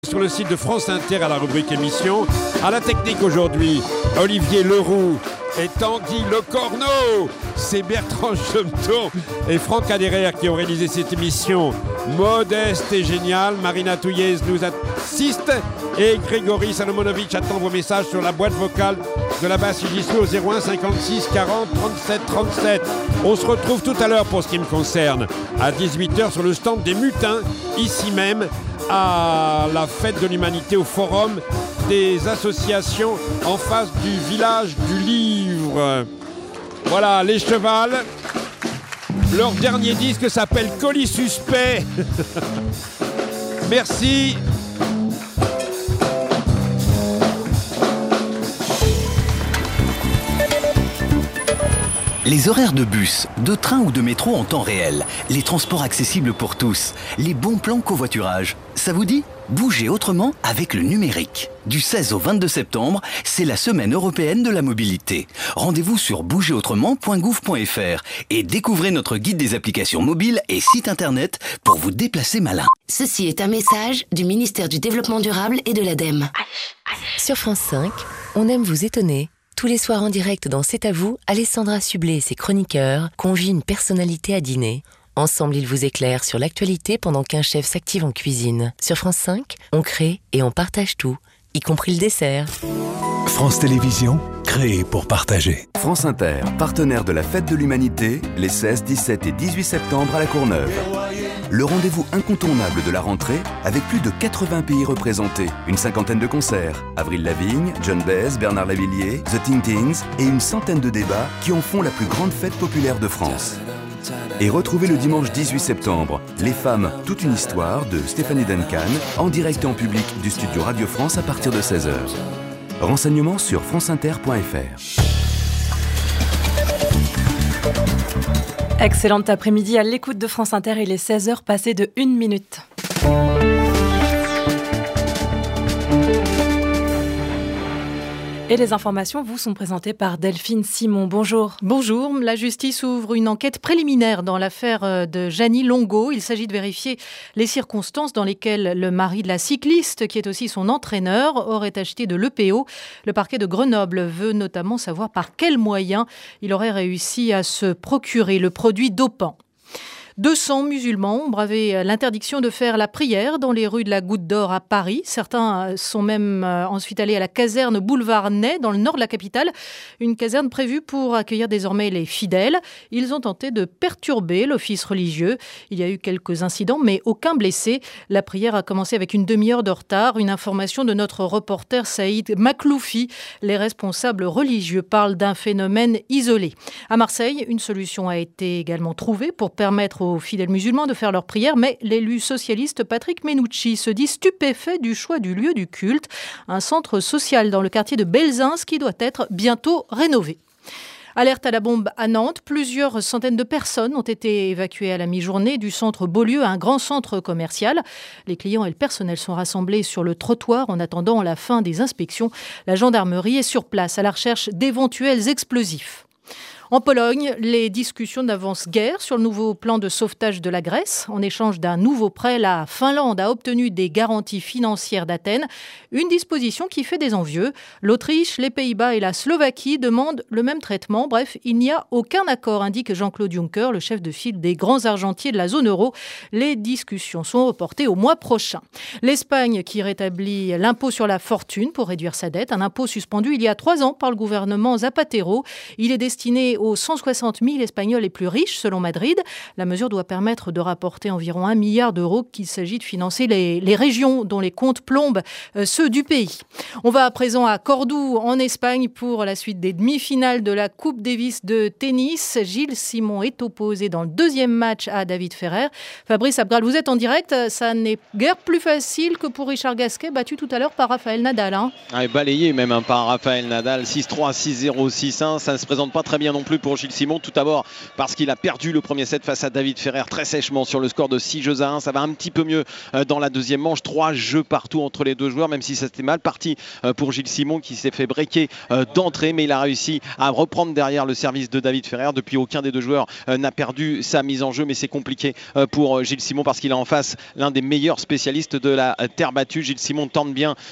Sur le site de France Inter à la rubrique émission. À la technique aujourd'hui, Olivier Leroux et Tanguy Lecorneau. C'est Bertrand Chemeton et Franck Adhérer qui ont réalisé cette émission modeste et géniale. Marina Touillez nous assiste et Grégory Salomonovic attend vos messages sur la boîte vocale de la basse UJC au 01 56 40 37 37. On se retrouve tout à l'heure pour ce qui me concerne à 18h sur le stand des Mutins, ici même à la fête de l'humanité au forum des associations en face du village du livre. Voilà, les Chevals. Leur dernier disque s'appelle Colis Suspect. Merci. Les horaires de bus, de train ou de métro en temps réel, les transports accessibles pour tous, les bons plans covoiturage. Ça vous dit ? Bougez autrement avec le numérique. Du 16 au 22 septembre, c'est la semaine européenne de la mobilité. Rendez-vous sur bougerautrement.gouv.fr et découvrez notre guide des applications mobiles et site internet pour vous déplacer malin. Ceci est un message du ministère du Développement durable et de l'ADEME. Sur France 5, on aime vous étonner. Tous les soirs en direct dans C'est à vous, Alessandra Sublet et ses chroniqueurs convient une personnalité à dîner. Ensemble, ils vous éclairent sur l'actualité pendant qu'un chef s'active en cuisine. Sur France 5, on crée et on partage tout, y compris le dessert. France Télévisions, créée pour partager. France Inter, partenaire de la Fête de l'Humanité, les 16, 17 et 18 septembre à La Courneuve. Le rendez-vous incontournable de la rentrée avec plus de 80 pays représentés, une cinquantaine de concerts, Avril Lavigne, John Baez, Bernard Lavilliers, The Ting Tings et une centaine de débats qui en font la plus grande fête populaire de France. Et retrouvez le dimanche 18 septembre, Les Femmes, toute une histoire de Stéphanie Duncan, en direct et en public du studio Radio France à partir de 16h. Renseignements sur franceinter.fr. Excellente après-midi à l'écoute de France Inter, il est 16h passé de 1 minute. Et les informations vous sont présentées par Delphine Simon. Bonjour. Bonjour. La justice ouvre une enquête préliminaire dans l'affaire de Jeannie Longo. Il s'agit de vérifier les circonstances dans lesquelles le mari de la cycliste, qui est aussi son entraîneur, aurait acheté de l'EPO. Le parquet de Grenoble veut notamment savoir par quels moyens il aurait réussi à se procurer le produit dopant. 200 musulmans ont bravé l'interdiction de faire la prière dans les rues de la Goutte d'Or à Paris. Certains sont même ensuite allés à la caserne Boulevard Ney, dans le nord de la capitale. Une caserne prévue pour accueillir désormais les fidèles. Ils ont tenté de perturber l'office religieux. Il y a eu quelques incidents, mais aucun blessé. La prière a commencé avec une demi-heure de retard. Une information de notre reporter Saïd Makloufi. Les responsables religieux parlent d'un phénomène isolé. À Marseille, une solution a été également trouvée pour permettre aux fidèles musulmans de faire leur prière, mais l'élu socialiste Patrick Menucci se dit stupéfait du choix du lieu du culte, un centre social dans le quartier de Belzins qui doit être bientôt rénové. Alerte à la bombe à Nantes, plusieurs centaines de personnes ont été évacuées à la mi-journée du centre Beaulieu à un grand centre commercial. Les clients et le personnel sont rassemblés sur le trottoir en attendant la fin des inspections. La gendarmerie est sur place à la recherche d'éventuels explosifs. En Pologne, les discussions n'avancent guère sur le nouveau plan de sauvetage de la Grèce. En échange d'un nouveau prêt, la Finlande a obtenu des garanties financières d'Athènes, une disposition qui fait des envieux. L'Autriche, les Pays-Bas et la Slovaquie demandent le même traitement. Bref, il n'y a aucun accord, indique Jean-Claude Juncker, le chef de file des grands argentiers de la zone euro. Les discussions sont reportées au mois prochain. L'Espagne qui rétablit l'impôt sur la fortune pour réduire sa dette, un impôt suspendu il y a 3 ans par le gouvernement Zapatero. Il est destiné aux 160 000 Espagnols les plus riches, selon Madrid. La mesure doit permettre de rapporter environ 1 milliard d'euros, qu'il s'agit de financer les régions dont les comptes plombent ceux du pays. On va à présent à Cordoue, en Espagne, pour la suite des demi-finales de la Coupe Davis de tennis. Gilles Simon est opposé dans le 2e match à David Ferrer. Fabrice Abgral, vous êtes en direct. Ça n'est guère plus facile que pour Richard Gasquet, battu tout à l'heure par Rafael Nadal. Balayé même par Rafael Nadal, 6-3, 6-0, 6-1. Ça ne se présente pas très bien non plus plus pour Gilles Simon. Tout d'abord parce qu'il a perdu le premier set face à David Ferrer très sèchement sur le score de 6-1. Ça va un petit peu mieux dans la deuxième manche. 3 jeux partout entre les deux joueurs, même si ça s'était mal parti pour Gilles Simon qui s'est fait breaker d'entrée, mais il a réussi à reprendre derrière le service de David Ferrer. Depuis, aucun des deux joueurs n'a perdu sa mise en jeu, mais c'est compliqué pour Gilles Simon parce qu'il a en face l'un des meilleurs spécialistes de la terre battue. Gilles Simon tente bien